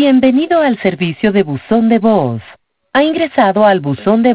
Bienvenido al servicio de buzón de voz. Ha ingresado al buzón de